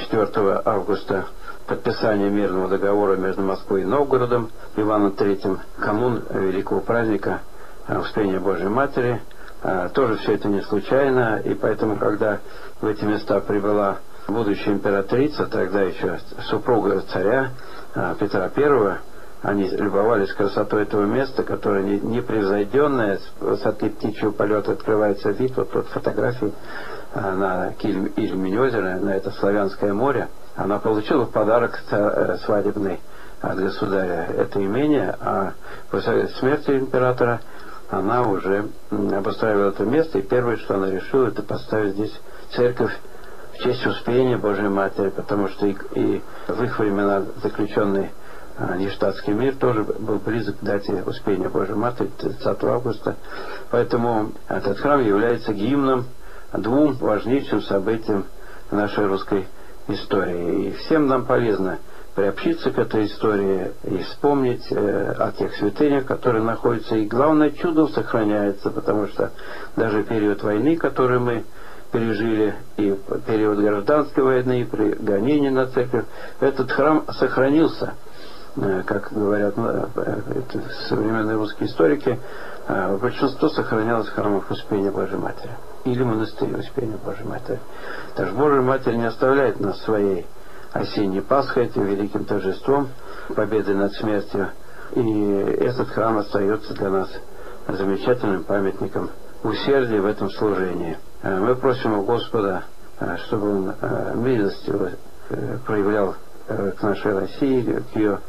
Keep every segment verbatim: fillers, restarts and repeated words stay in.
четвёртого августа подписание мирного договора между Москвой и Новгородом Иваном Третьим, канун великого праздника Успения Божией Матери. Тоже все это не случайно, и поэтому, когда в эти места прибыла будущая императрица, тогда еще супруга царя Петра Первого, они любовались красотой этого места, которое непревзойденное, с высоты птичьего полета открывается вид, вот тут фотографии на Ильмень озеро, на это Славянское море. Она получила в подарок свадебный от государя это имение, а после смерти императора она уже обустраивала это место, и первое, что она решила, это поставить здесь церковь в честь Успения Божией Матери, потому что и, и в их времена заключенный Ништадтский мир тоже был близок к дате Успения Божией Матери, тридцатого августа. Поэтому этот храм является гимном двум важнейшим событиям нашей русской истории. И всем нам полезно приобщиться к этой истории и вспомнить э, о тех святынях, которые находятся. И главное, чудо сохраняется, потому что даже период войны, который мы пережили, и период гражданской войны, и при гонении на церковь, этот храм сохранился. Э, как говорят э, это современные русские историки, э, большинство сохранялось в храмах Успения Божией Матери или монастыре Успения Божией Матери. Так что Божия Матерь не оставляет нас своей осенней Пасхой, этим великим торжеством, победой над смертью. И этот храм остается для нас замечательным памятником усердия в этом служении. Мы просим у Господа, чтобы Он милостиво проявлял к нашей России, к ее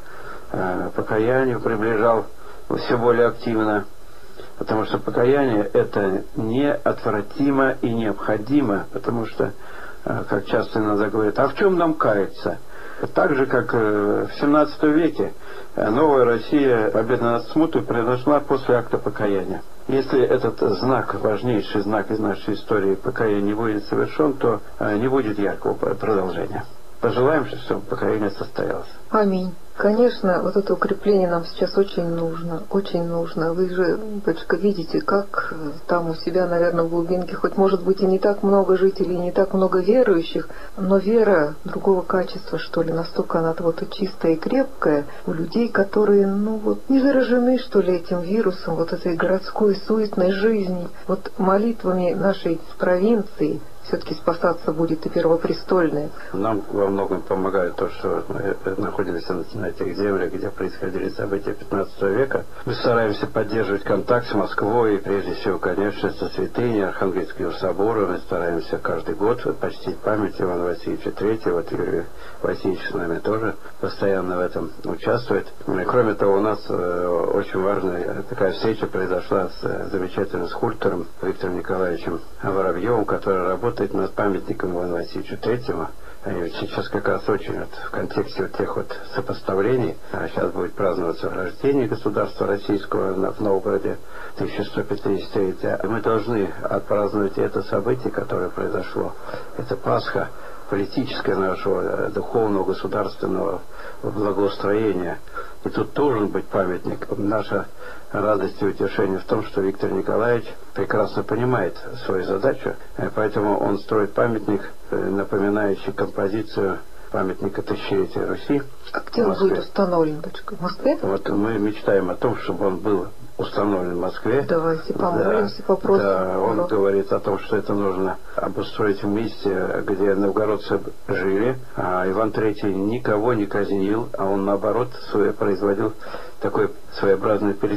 покаянию, приближал все более активно. Потому что покаяние это неотвратимо и необходимо, потому что, как часто иногда говорят, а в чем нам каяться? Так же, как в семнадцатом веке новая Россия, победа над смутой, произошла после акта покаяния. Если этот знак, важнейший знак из нашей истории покаяния не будет совершен, то не будет яркого продолжения. Пожелаем, чтобы покаяние состоялось. Аминь. Конечно, вот это укрепление нам сейчас очень нужно, очень нужно. Вы же, батюшка, видите, как там у себя, наверное, в глубинке, хоть может быть и не так много жителей, не так много верующих, но вера другого качества, что ли, настолько она вот и чистая и крепкая у людей, которые, ну вот, не заражены, что ли, этим вирусом, вот этой городской суетной жизни. Вот молитвами нашей провинции все-таки спасаться будет и Первопрестольная. Нам во многом помогает то, что мы находились на этих землях, где происходили события пятнадцатого века. Мы стараемся поддерживать контакт с Москвой, и прежде всего, конечно, со святыней Архангельского собора. Мы стараемся каждый год почтить память Ивана Васильевича Третьего. Вот Юрий Васильевич с нами тоже постоянно в этом участвует. И, кроме того, у нас э, очень важная такая встреча произошла с э, замечательным скульптором Виктором Николаевичем Воробьевым, который работает над памятником Ивану Васильевичу Третьему. И сейчас как раз очень вот в контексте вот тех вот сопоставлений, а сейчас будет праздноваться рождение государства российского в Новгороде, тысяча сто пятьдесят третье. Мы должны отпраздновать это событие, которое произошло. Это Пасха, политическое нашего духовного, государственного благоустроения. И тут должен быть памятник. Наша радость и утешение в том, что Виктор Николаевич прекрасно понимает свою задачу, поэтому он строит памятник, напоминающий композицию памятника тысячелетия Руси. А где он будет установлен, батюшка? В Москве? Вот мы мечтаем о том, чтобы он был установлен в Москве. Давайте помолимся, да, попросим. Да, он говорит о том, что это нужно обустроить в месте, где новгородцы жили. А Иван Третий никого не казнил, а он наоборот производил такой своеобразный перестройку.